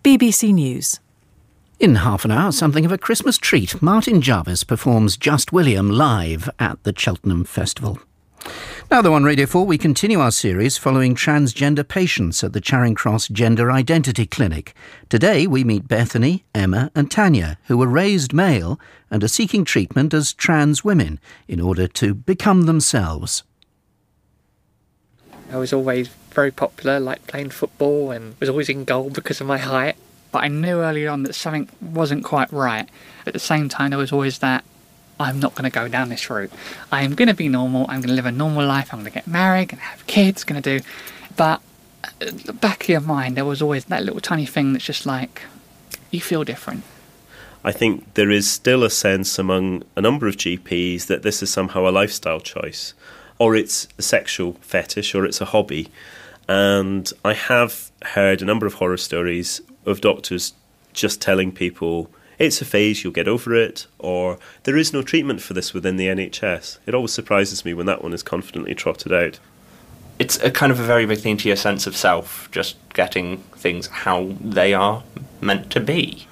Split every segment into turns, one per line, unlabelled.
BBC News.
In half an hour, something of a Christmas treat. Martin Jarvis performs Just William live at the Cheltenham Festival. Now, though, on Radio 4, we continue our series following transgender patients at the Charing Cross Gender Identity Clinic. Today, we meet Bethany, Emma and Tanya, who were raised male and are seeking treatment as trans women in order to become themselves.
I was always very popular, like playing football, and was always in goal because of my height. But I knew early on that something wasn't quite right. At the same time, there was always that, I'm not going to go down this route. I am going to be normal, I'm going to live a normal life, I'm going to get married, going to have kids, going to do... But at the back of your mind, there was always that little tiny thing that's just like, you feel different.
I think there is still a sense among a number of GPs that this is somehow a lifestyle choice, or it's a sexual fetish, or it's a hobby. And I have heard a number of horror stories of doctors just telling people, it's a phase, you'll get over it, or there is no treatment for this within the NHS. It always surprises me when that one is confidently trotted out.
It's a kind of a very big thing to your sense of self, just getting things how they are meant to be.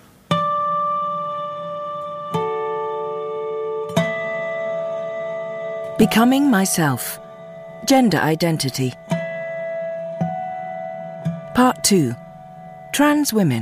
Becoming myself. Gender identity. Part 2. Trans women.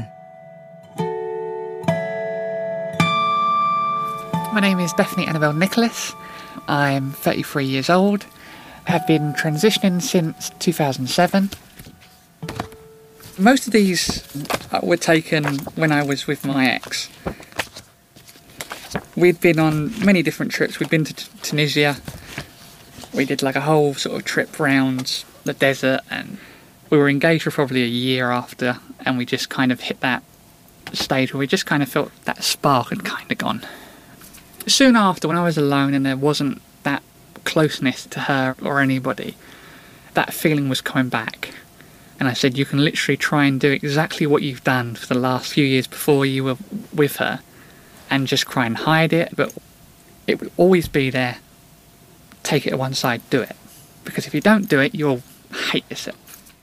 My name is Bethany Annabelle Nicholas. I'm 33 years old. I have been transitioning since 2007. Most of these were taken when I was with my ex. We'd been on many different trips. We'd been to Tunisia. We did like a whole sort of trip round the desert, and we were engaged for probably a year after, and we just kind of hit that stage where we just kind of felt that spark had kind of gone. Soon after, when I was alone and there wasn't that closeness to her or anybody, that feeling was coming back. And I said, you can literally try and do exactly what you've done for the last few years before you were with her and just try and hide it, but it will always be there. Take it to one side, do it. Because if you don't do it, you'll hate yourself.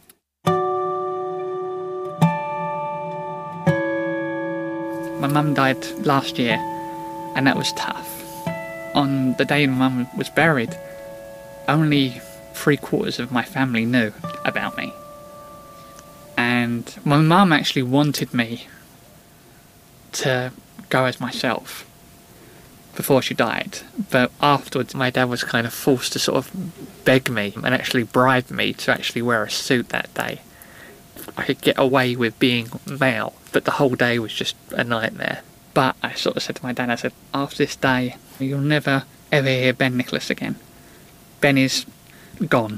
My mum died last year, and that was tough. On the day my mum was buried, only 3/4 of my family knew about me. And my mum actually wanted me to go as myself before she died, but afterwards my dad was kind of forced to sort of beg me and actually bribe me to actually wear a suit that day. I could get away with being male, but the whole day was just a nightmare. But I sort of said to my dad, I said, after this day, you'll never ever hear Ben Nicholas again. Ben is gone.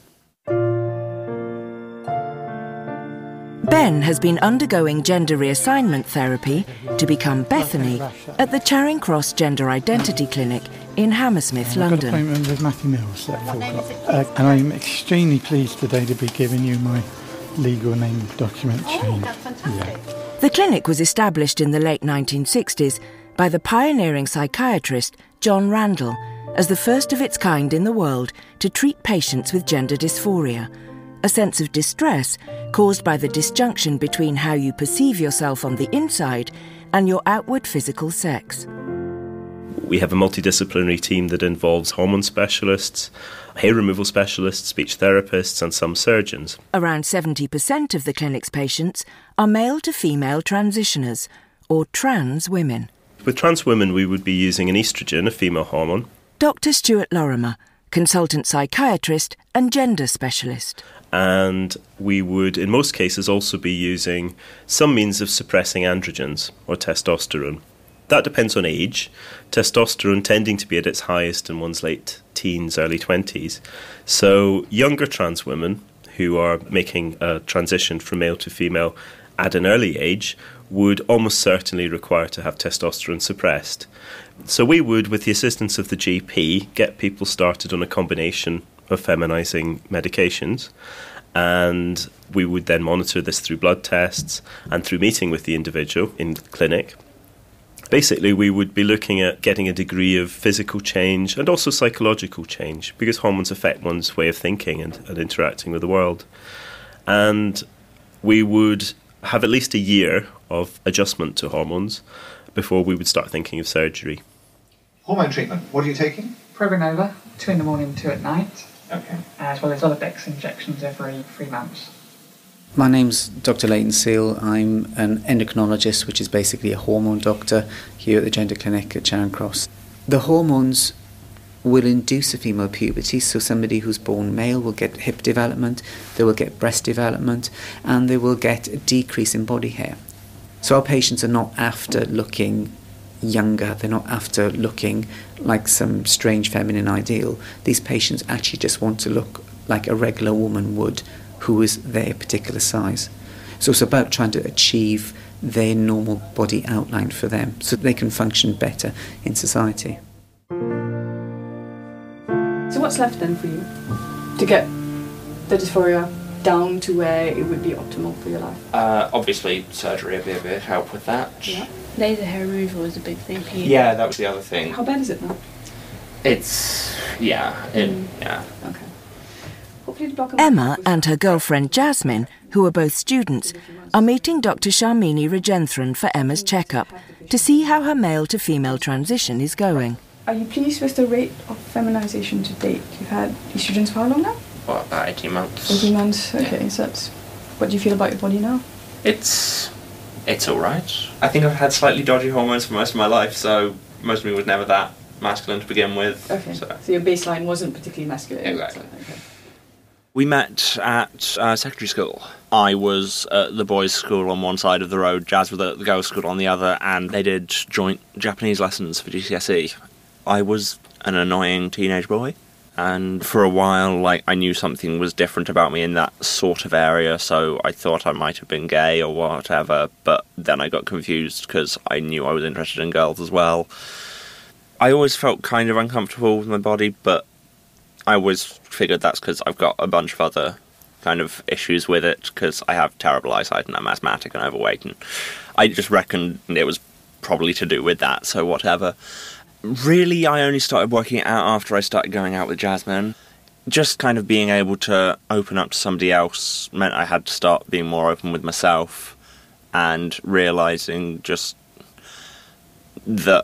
Ben has been undergoing gender reassignment therapy to become Bethany at the Charing Cross Gender Identity Clinic in Hammersmith, London.
I've got an appointment with Matthew Mills at 4 o'clock. And I'm extremely pleased today to be giving you my legal name document change.
That's fantastic.
Yeah.
The clinic was established in the late 1960s by the pioneering psychiatrist John Randall as the first of its kind in the world to treat patients with gender dysphoria, a sense of distress caused by the disjunction between how you perceive yourself on the inside and your outward physical sex.
We have a multidisciplinary team that involves hormone specialists, hair removal specialists, speech therapists and some surgeons.
Around 70% of the clinic's patients are male to female transitioners, or trans women.
With trans women, we would be using an oestrogen, a female hormone.
Dr. Stuart Lorimer, consultant psychiatrist and gender specialist.
And we would, in most cases, also be using some means of suppressing androgens, or testosterone. That depends on age, testosterone tending to be at its highest in one's late teens, early 20s. So younger trans women who are making a transition from male to female at an early age would almost certainly require to have testosterone suppressed. So we would, with the assistance of the GP, get people started on a combination of feminising medications, and we would then monitor this through blood tests and through meeting with the individual in the clinic. Basically, we would be looking at getting a degree of physical change and also psychological change, because hormones affect one's way of thinking and interacting with the world. And we would have at least a year of adjustment to hormones before we would start thinking of surgery.
Hormone treatment, what are you taking?
Probinova, 2 in the morning, 2 at night,
Okay.
as well as Olodex injections every 3 months.
My name's Dr. Leighton Seal. I'm an endocrinologist, which is basically a hormone doctor here at the Gender Clinic at Charing Cross. The hormones will induce a female puberty, so somebody who's born male will get hip development, they will get breast development, and they will get a decrease in body hair. So our patients are not after looking younger, they're not after looking like some strange feminine ideal. These patients actually just want to look like a regular woman would, who is their particular size. So it's about trying to achieve their normal body outline for them so they can function better in society.
So what's left then for you to get the dysphoria down to where it would be optimal for your life?
Obviously, surgery would be a bit of help with that.
Yeah.
Laser hair removal is a big thing for you.
Yeah, that was the other thing.
How bad is it now?
It's, yeah.
Okay. Hopefully the blocker-
Emma and her girlfriend Jasmine, who are both students, are meeting Dr. Sharmini Rajendran for Emma's checkup to see how her male-to-female transition is going.
Are you pleased with the rate of feminisation to date? You've had estrogens for how long now?
What, about 18 months?
18 months, okay.
Yeah.
So that's... What do you feel about your body now?
It's alright. I think I've had slightly dodgy hormones for most of my life, so most of me was never that masculine to begin with.
Okay,
So
so your baseline wasn't particularly masculine.
Exactly.
So, okay.
we met at secondary school. I was at the boys' school on one side of the road, Jazz was at the girls' school on the other, and they did joint Japanese lessons for GCSE. I was an annoying teenage boy, and for a while, I knew something was different about me in that sort of area, so I thought I might have been gay or whatever, but then I got confused because I knew I was interested in girls as well. I always felt kind of uncomfortable with my body, but I always figured that's because I've got a bunch of other kind of issues with it, because I have terrible eyesight and I'm asthmatic and overweight, and I just reckoned it was probably to do with that, so whatever. Really, I only started working it out after I started going out with Jasmine. Just kind of being able to open up to somebody else meant I had to start being more open with myself, and realising just that,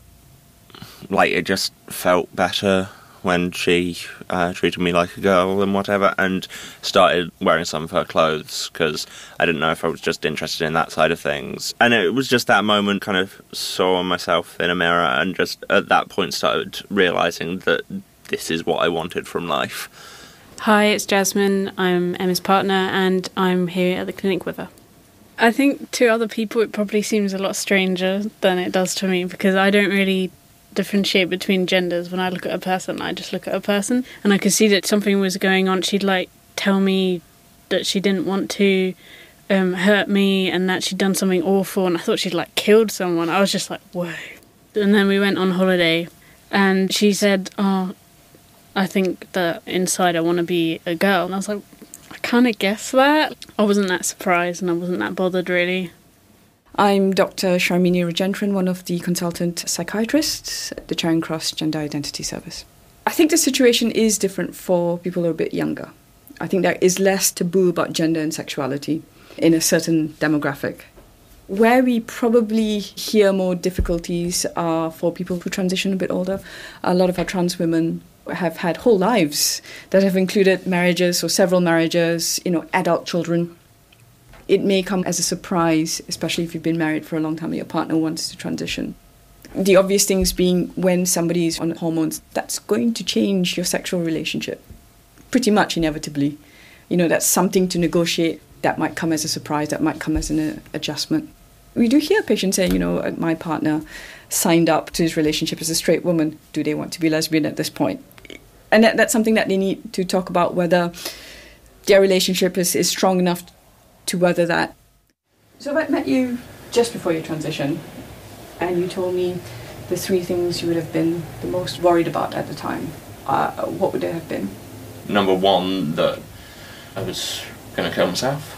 it just felt better when she treated me like a girl and whatever, and started wearing some of her clothes, because I didn't know if I was just interested in that side of things. And it was just that moment, kind of saw myself in a mirror, and just at that point started realising that this is what I wanted from life.
Hi, it's Jasmine. I'm Emma's partner and I'm here at the clinic with her. I think to other people it probably seems a lot stranger than it does to me, because I don't really differentiate between genders. When I look at a person, I just look at a person, and I could see that something was going on. She'd tell me that she didn't want to hurt me and that she'd done something awful, and I thought she'd killed someone. I was just whoa. And then we went on holiday and she said, I think that inside I want to be a girl, and I was I kind of guessed that. I wasn't that surprised and I wasn't that bothered really.
I'm Dr. Sharmini Rajendran, one of the consultant psychiatrists at the Charing Cross Gender Identity Service. I think the situation is different for people who are a bit younger. I think there is less taboo about gender and sexuality in a certain demographic. Where we probably hear more difficulties are for people who transition a bit older. A lot of our trans women have had whole lives that have included marriages or several marriages, adult children. It may come as a surprise, especially if you've been married for a long time and your partner wants to transition. The obvious things being when somebody is on hormones, that's going to change your sexual relationship, pretty much inevitably. That's something to negotiate. That might come as a surprise, that might come as an adjustment. We do hear patients say, my partner signed up to his relationship as a straight woman. Do they want to be lesbian at this point? And that's something that they need to talk about, whether their relationship is strong enough to weather that. So if I met you just before your transition, and you told me the 3 things you would have been the most worried about at the time, what would they have been?
Number 1, that I was going to kill myself.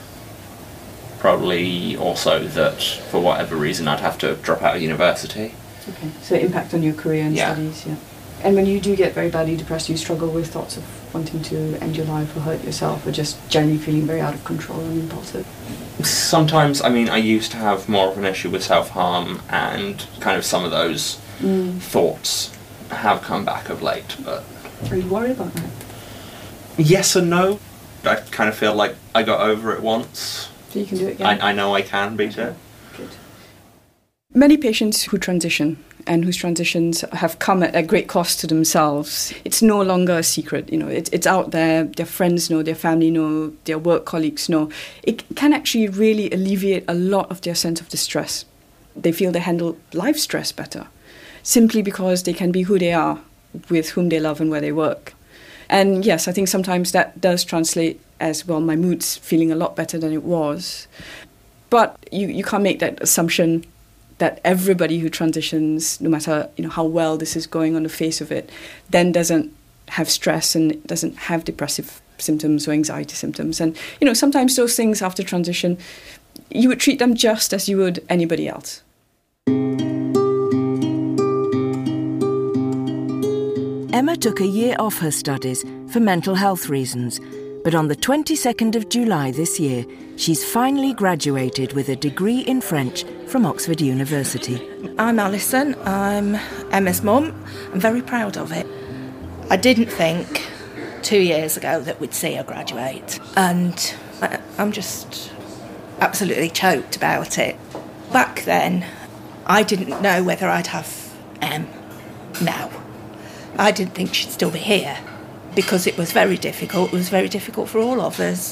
Probably also that for whatever reason I'd have to drop out of university.
Okay, so impact on your career and studies, yeah. And when you do get very badly depressed, you struggle with thoughts of wanting to end your life or hurt yourself, or just generally feeling very out of control and impulsive?
Sometimes, I mean, I used to have more of an issue with self-harm, and kind of some of those thoughts have come back of late, but...
Are you worried about that?
Yes and no. I kind of feel like I got over it once.
So you can do it again?
I know I can beat it.
Good. Many patients who transition and whose transitions have come at a great cost to themselves, it's no longer a secret. You know, it's out there. Their friends know, their family know, their work colleagues know. It can actually really alleviate a lot of their sense of distress. They feel they handle life stress better, simply because they can be who they are, with whom they love and where they work. And yes, I think sometimes that does translate as, well, my mood's feeling a lot better than it was. But you can't make that assumption that everybody who transitions, no matter how well this is going on the face of it, then doesn't have stress and doesn't have depressive symptoms or anxiety symptoms. And sometimes those things after transition, you would treat them just as you would anybody else.
Emma took a year off her studies for mental health reasons, but on the 22nd of July this year, she's finally graduated with a degree in French from Oxford University.
I'm Alison, I'm Emma's mum. I'm very proud of it. I didn't think 2 years ago that we'd see her graduate, and I'm just absolutely choked about it. Back then, I didn't know whether I'd have Em now. I didn't think she'd still be here, because it was very difficult. It was very difficult for all of us.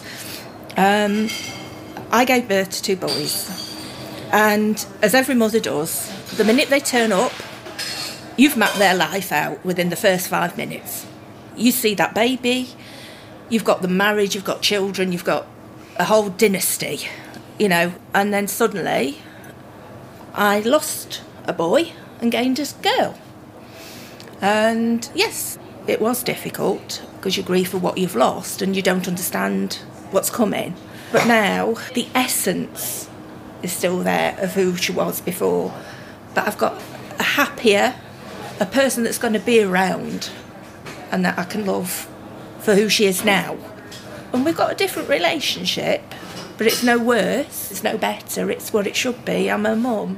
I gave birth to 2 boys, and as every mother does, the minute they turn up, you've mapped their life out within the first 5 minutes. You see that baby, you've got them married, you've got children, you've got a whole dynasty, and then suddenly I lost a boy and gained a girl. And yes, it was difficult, because you grieve for what you've lost and you don't understand what's coming. But now, the essence is still there of who she was before. But I've got a happier, a person that's going to be around and that I can love for who she is now. And we've got a different relationship, but it's no worse, it's no better, it's what it should be. I'm her mum.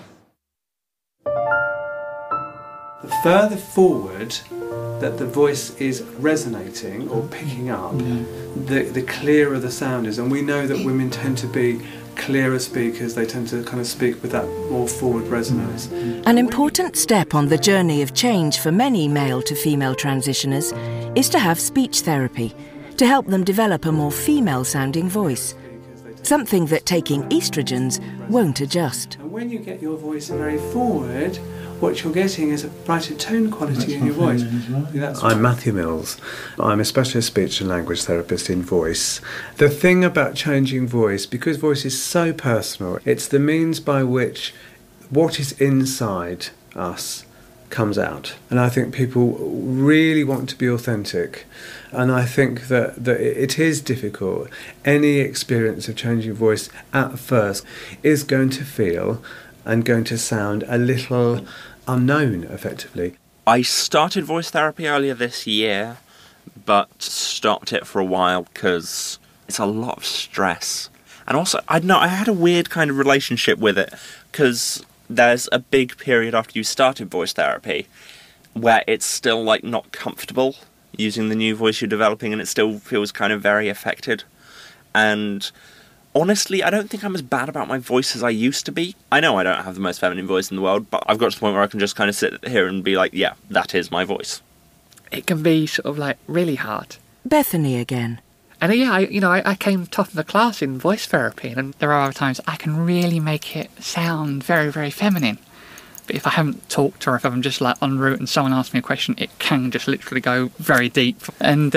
The further forward that the voice is resonating or picking up, the clearer the sound is. And we know that women tend to be clearer speakers. They tend to kind of speak with that more forward resonance.
An important step on the journey of change for many male to female transitioners is to have speech therapy to help them develop a more female-sounding voice, something that taking estrogens won't adjust.
And when you get your voice very forward, what you're getting is a brighter tone quality in your voice.
I'm Matthew Mills. I'm a specialist speech and language therapist in voice. The thing about changing voice, because voice is so personal, it's the means by which what is inside us comes out. And I think people really want to be authentic. And I think that it is difficult. Any experience of changing voice at first is going to feel and going to sound a little unknown, effectively.
I started voice therapy earlier this year, but stopped it for a while because it's a lot of stress. And also, I don't know, I had a weird kind of relationship with it, because there's a big period after you started voice therapy where it's still, not comfortable using the new voice you're developing, and it still feels kind of very affected. And honestly, I don't think I'm as bad about my voice as I used to be. I know I don't have the most feminine voice in the world, but I've got to the point where I can just kind of sit here and be like, yeah, that is my voice.
It can be sort of really hard.
Bethany again.
And I came top of the class in voice therapy, and there are other times I can really make it sound very, very feminine. But if I haven't talked, or if I'm just en route and someone asks me a question, it can just literally go very deep. And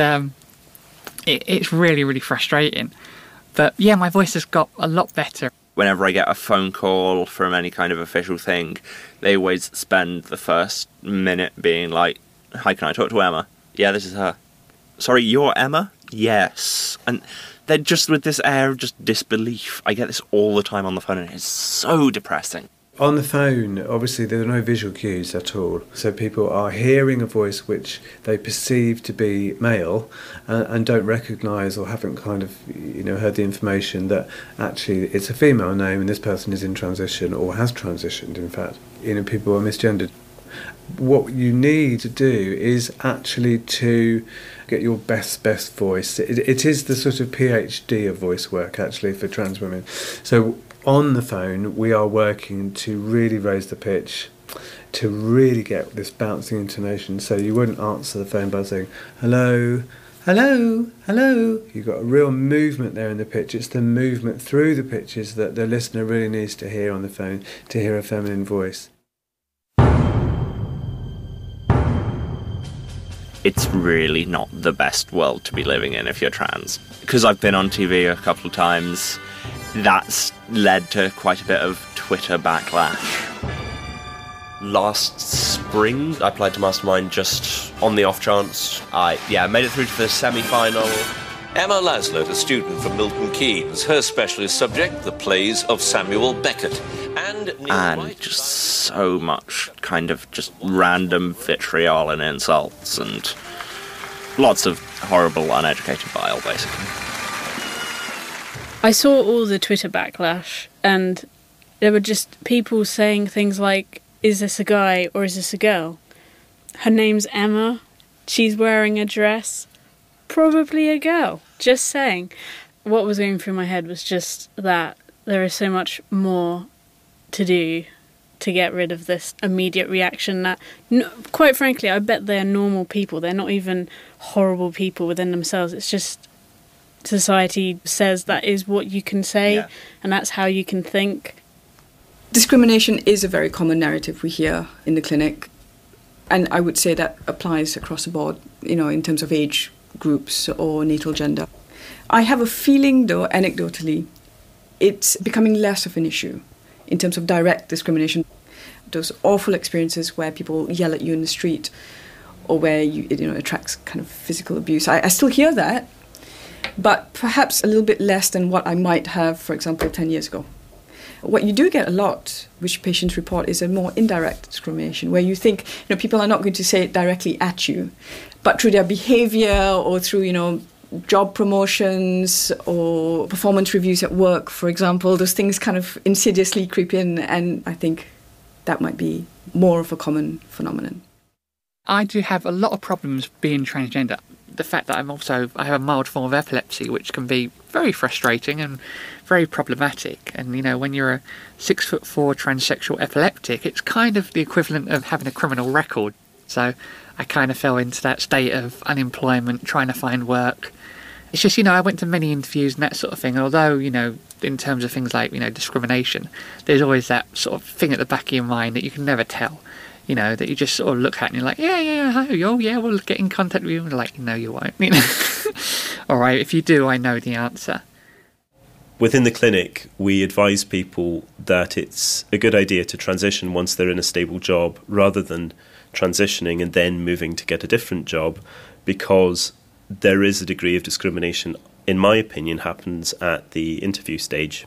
it's really, really frustrating. But yeah, my voice has got a lot better.
Whenever I get a phone call from any kind of official thing, they always spend the first minute being like, "Hi, can I talk to Emma?" "Yeah, this is her." "Sorry, you're Emma?" "Yes." And they're just with this air of just disbelief. I get this all the time on the phone, and it's so depressing.
On the phone, obviously, there are no visual cues at all. So people are hearing a voice which they perceive to be male and don't recognise or haven't kind of, heard the information that actually it's a female name and this person is in transition or has transitioned, in fact. People are misgendered. What you need to do is actually to get your best voice. It is the sort of PhD of voice work, actually, for trans women. So on the phone, we are working to really raise the pitch, to really get this bouncing intonation. So you wouldn't answer the phone by saying, hello, hello, hello. You've got a real movement there in the pitch. It's the movement through the pitches that the listener really needs to hear on the phone, to hear a feminine voice.
It's really not the best world to be living in if you're trans. Because I've been on TV a couple of times, that's led to quite a bit of Twitter backlash.
Last spring, I applied to Mastermind just on the off chance. I made it through to the semi-final.
Emma Laslett, a student from Milton Keynes. Her specialist subject, the plays of Samuel Beckett. And
just so much kind of just random vitriol and insults and lots of horrible, uneducated bile, basically.
I saw all the Twitter backlash, and there were just people saying things like, is this a guy or is this a girl? Her name's Emma. She's wearing a dress. Probably a girl. Just saying. What was going through my head was just that there is so much more to do to get rid of this immediate reaction that, quite frankly, I bet they're normal people. They're not even horrible people within themselves. It's just society says that is what you can say, and that's how you can think.
Discrimination is a very common narrative we hear in the clinic, and I would say that applies across the board, in terms of age groups or natal gender. I have a feeling, though, anecdotally, it's becoming less of an issue in terms of direct discrimination. Those awful experiences where people yell at you in the street or where it attracts kind of physical abuse. I still hear that, but perhaps a little bit less than what I might have, for example, 10 years ago. What you do get a lot, which patients report, is a more indirect discrimination, where you think people are not going to say it directly at you, but through their behaviour or through job promotions or performance reviews at work, for example, those things kind of insidiously creep in, and I think that might be more of a common phenomenon.
I do have a lot of problems being transgender. The fact that I have a mild form of epilepsy, which can be very frustrating and very problematic. And, when you're a 6'4" transsexual epileptic, it's kind of the equivalent of having a criminal record. So I kind of fell into that state of unemployment, trying to find work. It's just, I went to many interviews and that sort of thing. Although, in terms of things like, discrimination, there's always that sort of thing at the back of your mind that you can never tell. That you just sort of look at and you're like, we'll get in contact with you. And like, no, you won't. All right, if you do, I know the answer.
Within the clinic, we advise people that it's a good idea to transition once they're in a stable job rather than transitioning and then moving to get a different job, because there is a degree of discrimination, in my opinion, happens at the interview stage.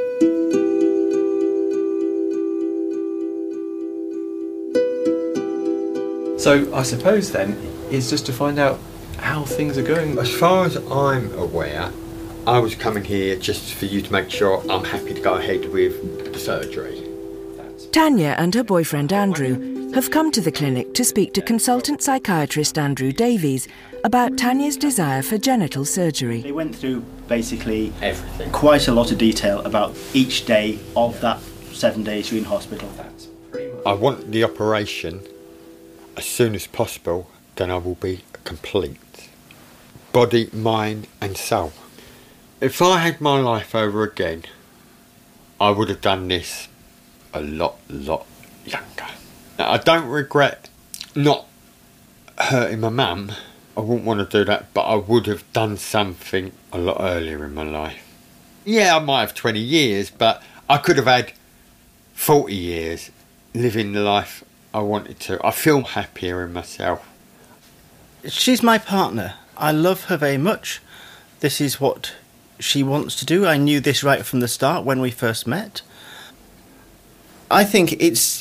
So I suppose then is just to find out how things are going.
As far as I'm aware, I was coming here just for you to make sure I'm happy to go ahead with the surgery.
Tanya and her boyfriend Andrew have come to the clinic to speak to consultant psychiatrist Andrew Davies about Tanya's desire for genital surgery.
They went through basically
everything,
quite a lot of detail about each day of that 7 days you're in hospital.
I want the operation as soon as possible, then I will be complete. Body, mind and soul. If I had my life over again, I would have done this a lot younger. Now, I don't regret not hurting my mum. I wouldn't want to do that, but I would have done something a lot earlier in my life. Yeah, I might have 20 years, but I could have had 40 years living the life I wanted to. I feel happier in myself.
She's my partner. I love her very much. This is what she wants to do. I knew this right from the start when we first met. I think it's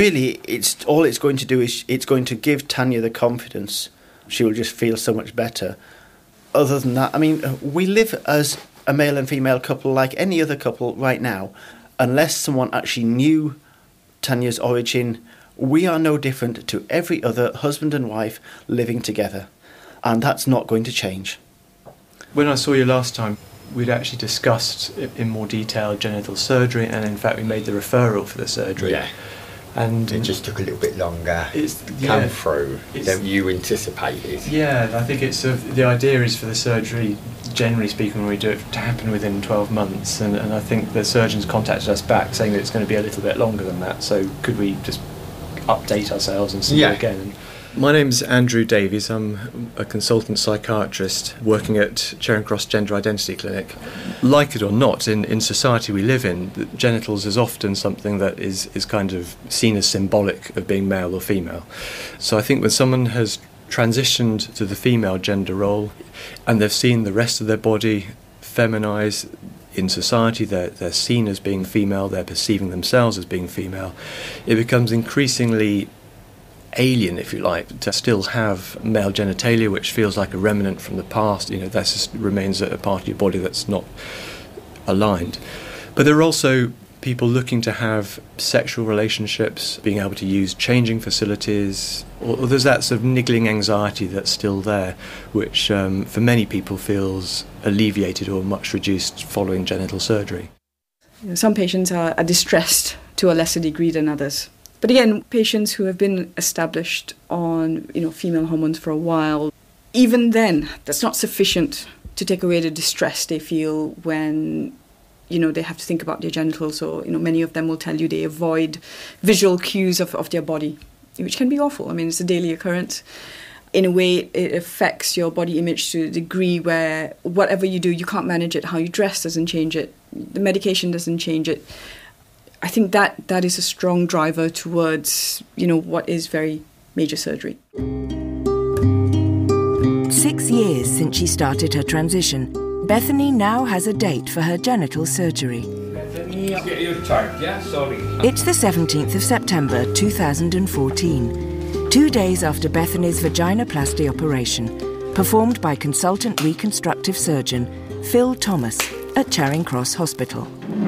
all it's going to do is it's going to give Tanya the confidence. She will just feel so much better. Other than that, I mean, we live as a male and female couple like any other couple right now. Unless someone actually knew Tanya's origin, we are no different to every other husband and wife living together. And that's not going to change.
When I saw you last time, we'd actually discussed in more detail genital surgery, and in fact we made the referral for the surgery.
Yeah.
And
it just took a little bit longer to come through than you anticipated.
Yeah, I think the idea is for the surgery, generally speaking, when we do it, to happen within 12 months. And I think the surgeons contacted us back saying that it's going to be a little bit longer than that. So could we just update ourselves and see you again? My name's Andrew Davies. I'm a consultant psychiatrist working at Charing Cross Gender Identity Clinic. Like it or not, in society we live in, the genitals is often something that is kind of seen as symbolic of being male or female. So I think when someone has transitioned to the female gender role and they've seen the rest of their body feminise in society, they're seen as being female, they're perceiving themselves as being female, it becomes increasingly alien, if you like, to still have male genitalia, which feels like a remnant from the past. That just remains a part of your body that's not aligned. But there are also people looking to have sexual relationships, being able to use changing facilities, or there's that sort of niggling anxiety that's still there, which for many people feels alleviated or much reduced following genital surgery.
Some patients are distressed to a lesser degree than others. But again, patients who have been established on, female hormones for a while, even then, that's not sufficient to take away the distress they feel when, they have to think about their genitals, or, many of them will tell you they avoid visual cues of their body, which can be awful. I mean, it's a daily occurrence. In a way, it affects your body image to a degree where whatever you do, you can't manage it. How you dress doesn't change it. The medication doesn't change it. I think that is a strong driver towards, what is very major surgery.
6 years since she started her transition, Bethany now has a date for her genital surgery.
Bethany, get your chart, yeah? Sorry.
It's the 17th of September 2014, 2 days after Bethany's vaginoplasty operation, performed by consultant reconstructive surgeon Phil Thomas at Charing Cross Hospital.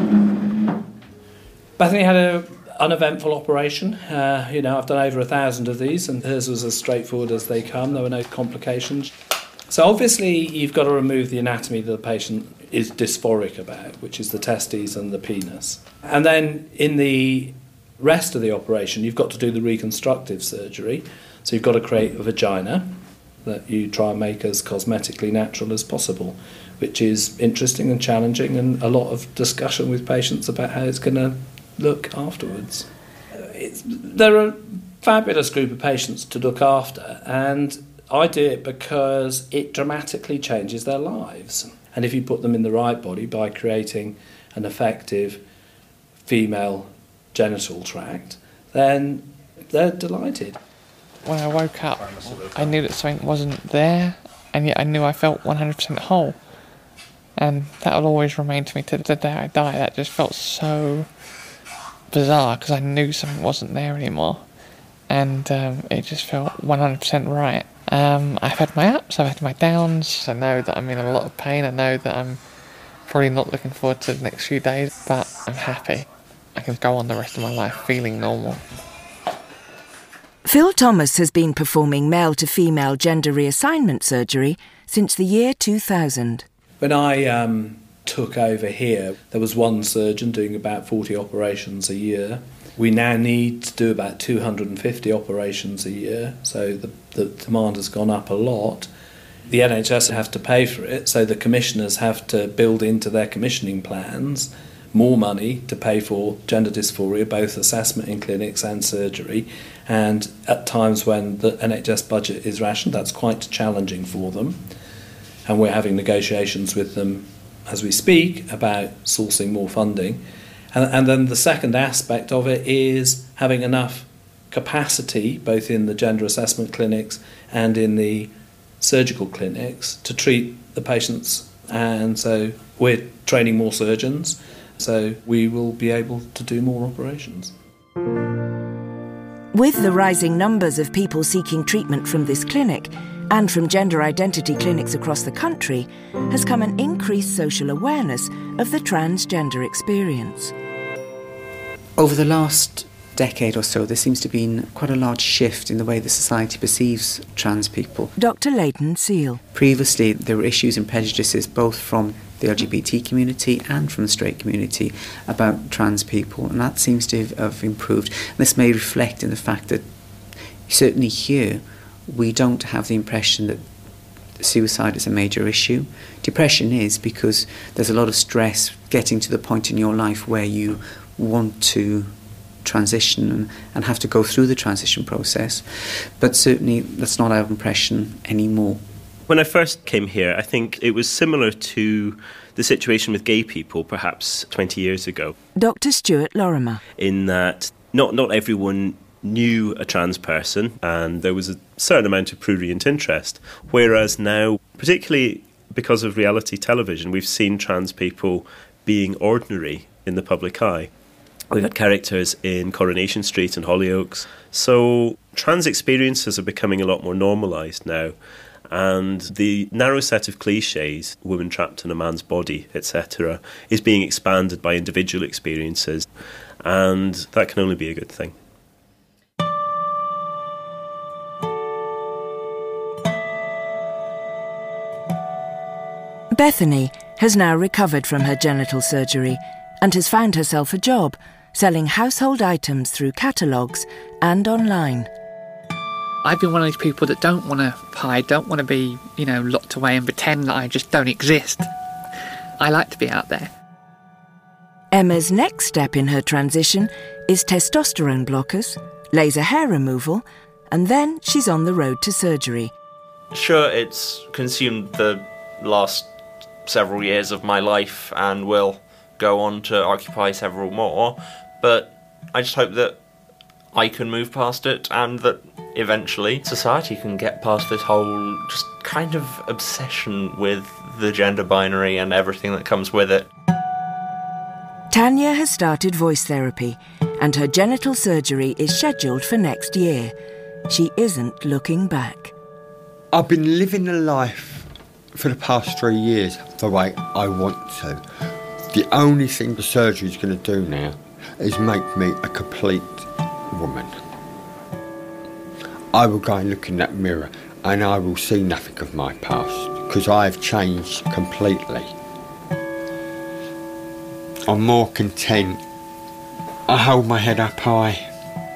Bethany had an uneventful operation. I've done over 1,000 of these, and hers was as straightforward as they come. There were no complications. So obviously you've got to remove the anatomy that the patient is dysphoric about, which is the testes and the penis. And then in the rest of the operation, you've got to do the reconstructive surgery. So you've got to create a vagina that you try and make as cosmetically natural as possible, which is interesting and challenging, and a lot of discussion with patients about how it's going to look afterwards. They're a fabulous group of patients to look after, and I do it because it dramatically changes their lives. And if you put them in the right body by creating an effective female genital tract, then they're delighted.
When I woke up, I knew that something wasn't there, and yet I knew I felt 100% whole. And that will always remain to me to the day I die. That just felt so bizarre, because I knew something wasn't there anymore, and it just felt 100% right. I've had my ups, I've had my downs. I know that I'm in a lot of pain. I know that I'm probably not looking forward to the next few days, but I'm happy. I can go on the rest of my life feeling normal.
Phil Thomas has been performing male-to-female gender reassignment surgery since the year 2000.
When I took over here, there was one surgeon doing about 40 operations a year. We now need to do about 250 operations a year, so the demand has gone up a lot. The NHS have to pay for it, so the commissioners have to build into their commissioning plans more money to pay for gender dysphoria, both assessment in clinics and surgery. And at times when the NHS budget is rationed, that's quite challenging for them. And we're having negotiations with them as we speak about sourcing more funding. And then the second aspect of it is having enough capacity, both in the gender assessment clinics and in the surgical clinics, to treat the patients. And so we're training more surgeons, so we will be able to do more operations.
With the rising numbers of people seeking treatment from this clinic and from gender identity clinics across the country has come an increased social awareness of the transgender experience.
Over the last decade or so, there seems to have been quite a large shift in the way the society perceives trans people.
Dr. Leighton Seal.
Previously, there were issues and prejudices both from the LGBT community and from the straight community about trans people, and that seems to have improved. And this may reflect in the fact that certainly here we don't have the impression that suicide is a major issue. Depression is, because there's a lot of stress getting to the point in your life where you want to transition and have to go through the transition process. But certainly that's not our impression anymore.
When I first came here, I think it was similar to the situation with gay people perhaps 20 years ago.
Dr. Stuart Lorimer.
In that not everyone knew a trans person and there was a certain amount of prurient interest. Whereas now, particularly because of reality television, we've seen trans people being ordinary in the public eye. We've had characters in Coronation Street and Hollyoaks. So trans experiences are becoming a lot more normalised now. And the narrow set of cliches, woman trapped in a man's body, etc., is being expanded by individual experiences. And that can only be a good thing.
Bethany has now recovered from her genital surgery and has found herself a job selling household items through catalogues and online.
I've been one of those people that don't want to hide, don't want to be, locked away and pretend that I just don't exist. I like to be out there.
Emma's next step in her transition is testosterone blockers, laser hair removal, and then she's on the road to surgery.
Sure, it's consumed the last several years of my life and will go on to occupy several more, but I just hope that I can move past it and that eventually society can get past this whole just kind of obsession with the gender binary and everything that comes with it.
Tanya has started voice therapy and her genital surgery is scheduled for next year. She isn't looking back.
I've been living a life for the past 3 years the way I want to. The only thing the surgery's going to do now is make me a complete woman. I will go and look in that mirror and I will see nothing of my past because I have changed completely. I'm more content. I hold my head up high.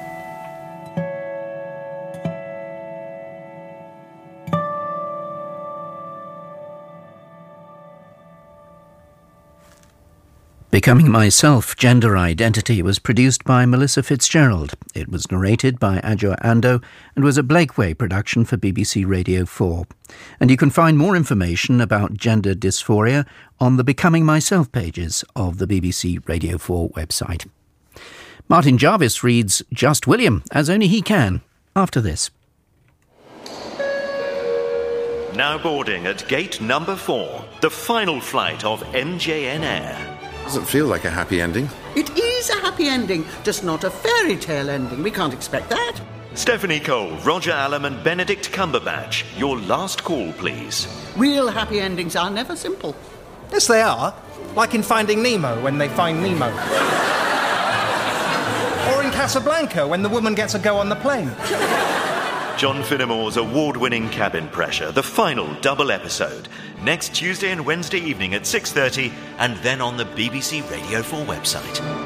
Becoming Myself, Gender Identity was produced by Melissa Fitzgerald. It was narrated by Adjo Ando and was a Blakeway production for BBC Radio 4. And you can find more information about gender dysphoria on the Becoming Myself pages of the BBC Radio 4 website. Martin Jarvis reads Just William, as only he can, after this.
Now boarding at gate number 4, the final flight of NJN Air.
Doesn't feel like a happy ending.
It is a happy ending, just not a fairy tale ending. We can't expect that.
Stephanie Cole, Roger Allam and Benedict Cumberbatch. Your last call, please.
Real happy endings are never simple.
Yes, they are. Like in Finding Nemo, when they find Nemo. Or in Casablanca, when the woman gets a go on the plane.
John Finnemore's award-winning Cabin Pressure, the final double episode. Next Tuesday and Wednesday evening at 6:30, and then on the BBC Radio 4 website.